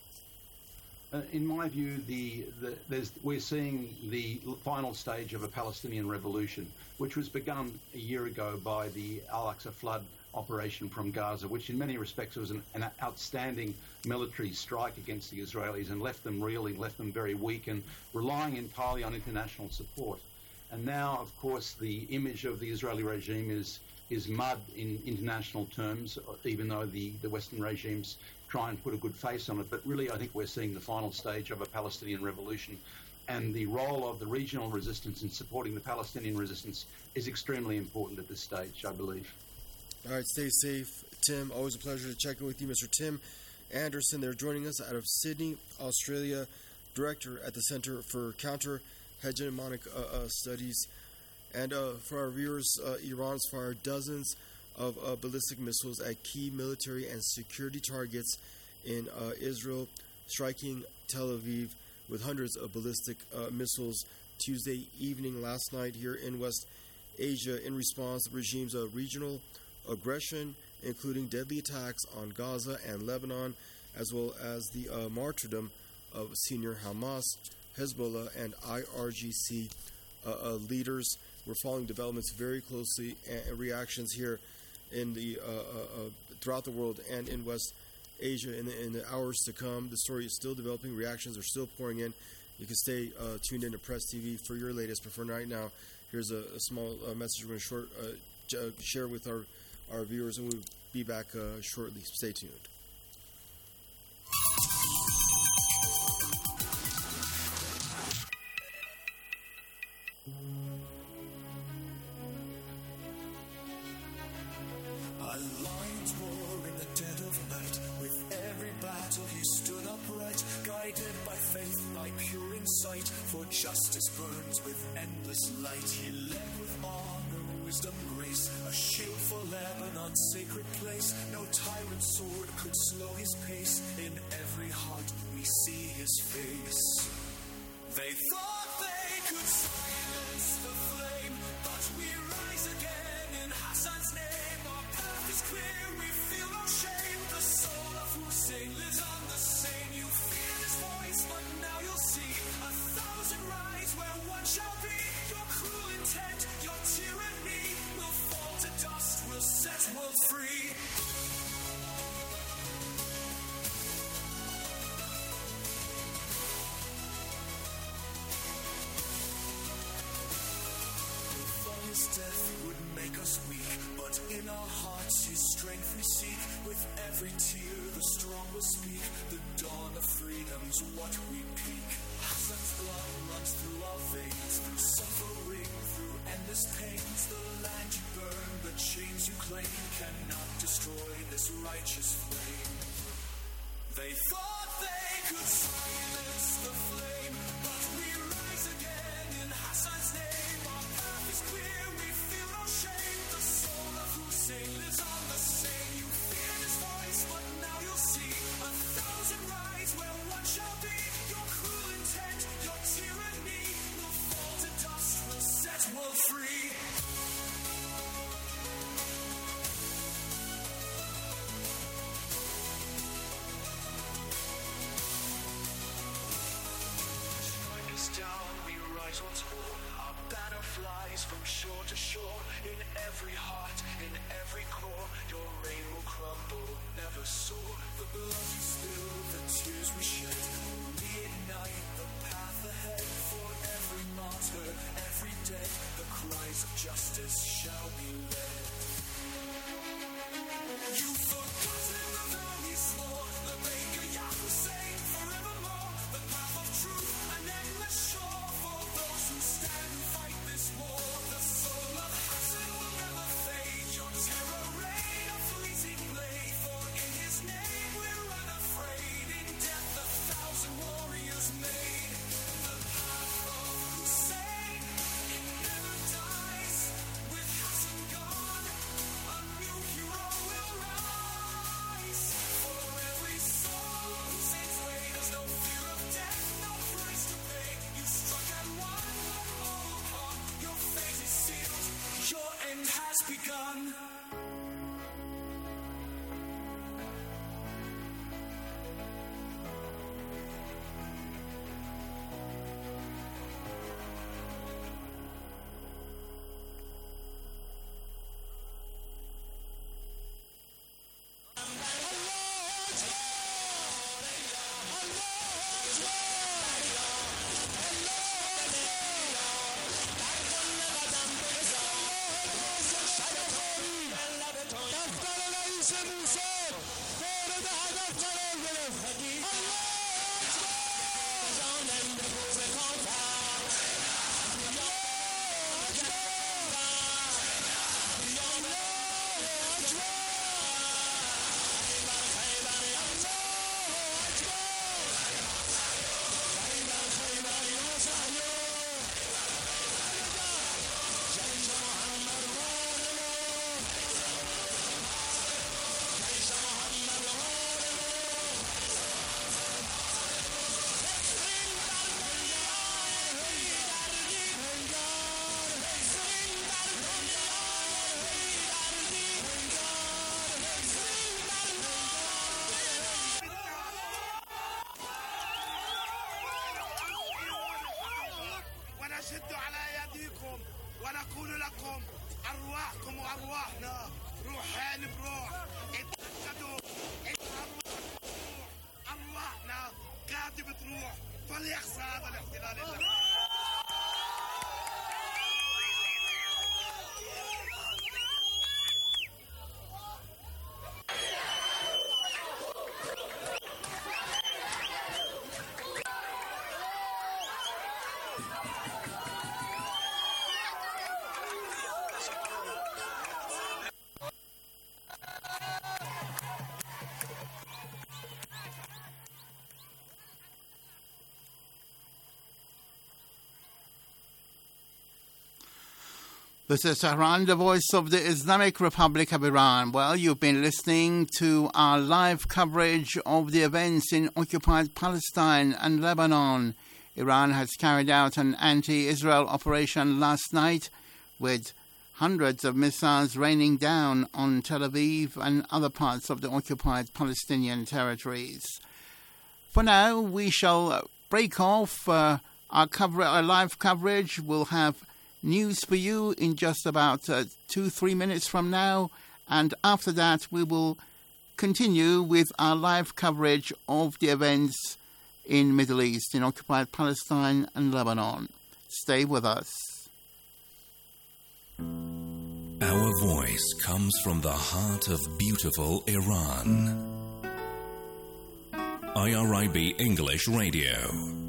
Uh, in my view, the, the, there's, we're seeing the final stage of a Palestinian revolution, which was begun a year ago by the Al-Aqsa flood operation from Gaza, which in many respects was an, an outstanding military strike against the Israelis and left them reeling, left them very weak and relying entirely on international support. And now, of course, the image of the Israeli regime is is mud in international terms, even though the, the Western regimes try and put a good face on it. But really, I think we're seeing the final stage of a Palestinian revolution. And the role of the regional resistance in supporting the Palestinian resistance is extremely important at this stage, I believe. All right, stay safe. Tim, always a pleasure to check in with you, Mister Tim Anderson. They're joining us out of Sydney, Australia, director at the Center for Counter-Hegemonic uh, uh, Studies. And uh, for our viewers, uh, Iran's fired dozens of uh, ballistic missiles at key military and security targets in uh, Israel, striking Tel Aviv with hundreds of ballistic uh, missiles Tuesday evening last night here in West Asia in response to the regime's uh, regional aggression, including deadly attacks on Gaza and Lebanon, as well as the uh, martyrdom of senior Hamas, Hezbollah, and I R G C uh, uh, leaders. We're following developments very closely and reactions here in the uh, uh, uh, throughout the world and in West Asia in the, in the hours to come. The story is still developing. Reactions are still pouring in. You can stay uh, tuned in to Press T V for your latest. But for right now, here's a, a small uh, message we're going to short, uh, j- share with our, our viewers, and we'll be back uh, shortly. Stay tuned. A lion's roar in the dead of night. With every battle he stood upright, guided by faith, by pure insight. For justice burns with endless light. He led with honor, wisdom, grace. A shield for Lebanon's sacred place. No tyrant sword could slow his pace. In every heart we see his face. They thought they could silence the flame, but we rise again in Hassan's name. Our path is clear, we feel no shame. The soul of Hussein lives on the same. You fear his voice, but now you'll see a thousand rise where one shall be. Your cruel intent, your tyranny will fall to dust, will set world free. His death would make us weak, but in our hearts his strength we seek. With every tear the strong will speak. The dawn of freedom's what we peak. Hassan's blood runs through our veins, through suffering, through endless pains. The land you burn, the chains you claim, cannot destroy this righteous flame. They thought they could silence the flame, but we rise again in Hassan's name. Our path is clear, we feel no shame. The soul of Hussein lives on the same. You fear his voice, but now you'll see a thousand rise where one shall be. Your cruel intent, your tyranny will fall to dust, will set world free. Down, we rise once more. Our banner flies from shore to shore. In every heart, in every core, your reign will crumble, never soar. The blood you spill, the tears we shed, will reignite the path ahead. For every martyr, every dead, the cries of justice shall be led. You've forgotten the valley swore, the Baker Yah Hussein forevermore. The path of truth, an endless shore for those who stand and fight this war. The soul of Hassan will never fade. Your terror reign, a fleeting blade. For in his name we're unafraid. In death a thousand warriors made. The path of Hussein, it never dies. With Hassan gone, a new hero will rise. For every soul Hussein's way, there's no fear of death, no price to pay. You struck at one, but all upon your fate is sealed. Your end has begun. ونشد على أيديكم ونقول لكم أرواحكم وأرواحنا المحارب روح اتأكدوا إن الله الله كاتب تروح فليخسى هذا الاحتلال اللي This is Tehran, the voice of the Islamic Republic of Iran. Well, you've been listening to our live coverage of the events in occupied Palestine and Lebanon. Iran has carried out an anti-Israel operation last night with hundreds of missiles raining down on Tel Aviv and other parts of the occupied Palestinian territories. For now, we shall break off uh, our, cover- our live coverage. We'll have news for you in just about uh, two, three minutes from now. And after that, we will continue with our live coverage of the events in Middle East, in occupied Palestine and Lebanon. Stay with us. Our voice comes from the heart of beautiful Iran. I R I B English Radio.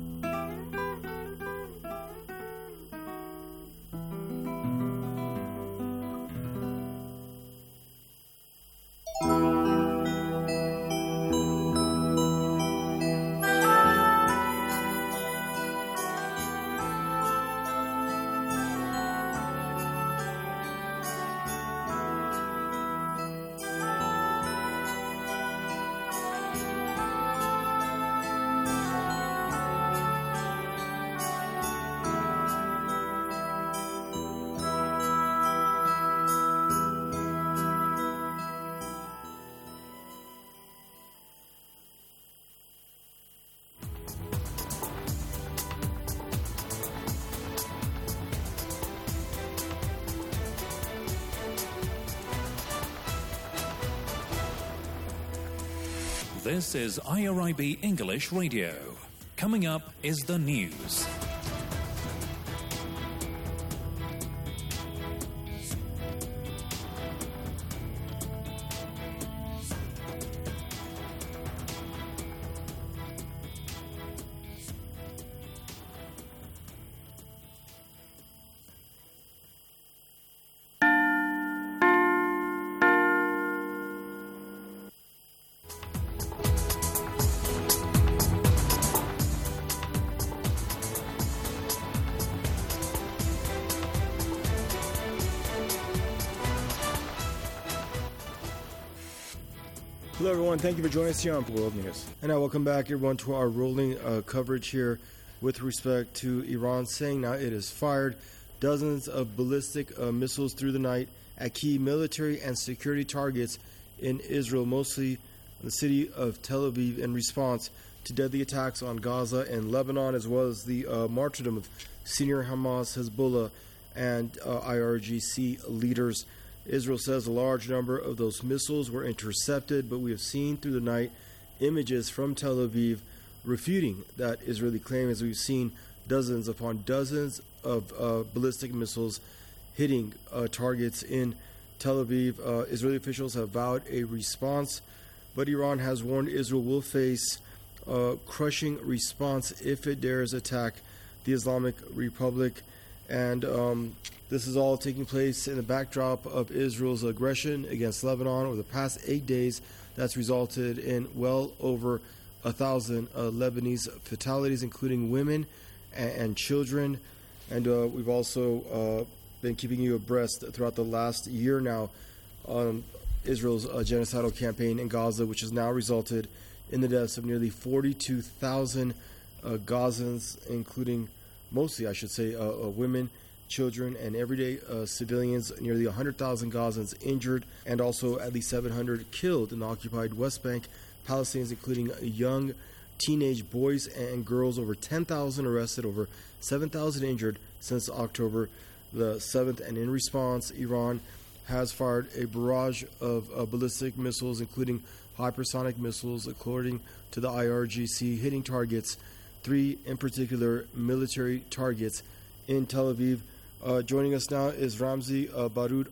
This is I R I B English Radio. Coming up is the news. Hello, everyone. Thank you for joining us here on World News. And now, welcome back, everyone, to our rolling uh, coverage here with respect to Iran saying now it has fired dozens of ballistic uh, missiles through the night at key military and security targets in Israel, mostly the city of Tel Aviv, in response to deadly attacks on Gaza and Lebanon, as well as the uh, martyrdom of senior Hamas, Hezbollah, and uh, I R G C leaders. Israel says a large number of those missiles were intercepted, but we have seen through the night images from Tel Aviv refuting that Israeli claim, as we've seen dozens upon dozens of uh, ballistic missiles hitting uh, targets in Tel Aviv. Uh, Israeli officials have vowed a response, but Iran has warned Israel will face a crushing response if it dares attack the Islamic Republic. And um, this is all taking place in the backdrop of Israel's aggression against Lebanon over the past eight days. That's resulted in well over a thousand uh, Lebanese fatalities, including women and, and children. And uh, we've also uh, been keeping you abreast throughout the last year now on Israel's uh, genocidal campaign in Gaza, which has now resulted in the deaths of nearly forty-two thousand uh, Gazans, including mostly, I should say, uh, uh, women, children, and everyday uh, civilians. Nearly one hundred thousand Gazans injured, and also at least seven hundred killed in the occupied West Bank. Palestinians, including young teenage boys and girls, over ten thousand arrested, over seven thousand injured since October the seventh. And in response, Iran has fired a barrage of uh, ballistic missiles, including hypersonic missiles, according to the I R G C, hitting targets, three in particular military targets in Tel Aviv. Uh, joining us now is Ramzi uh, Baroud